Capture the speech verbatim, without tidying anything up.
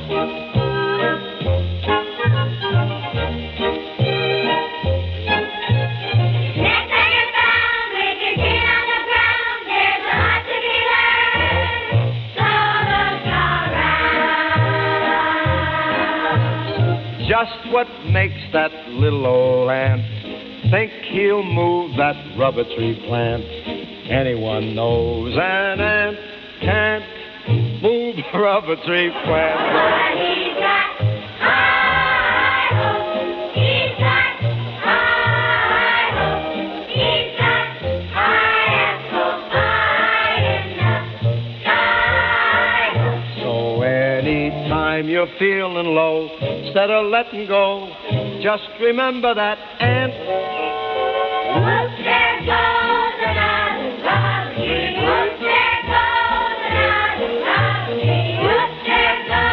Just what makes that little old ant think he'll move that rubber tree plant? Anyone knows an ant can't move a rubber tree plant. But he's got high hopes. He's got high hopes. He's got high apple pie in the sky. So anytime you're feeling low, instead of letting go, just remember that ant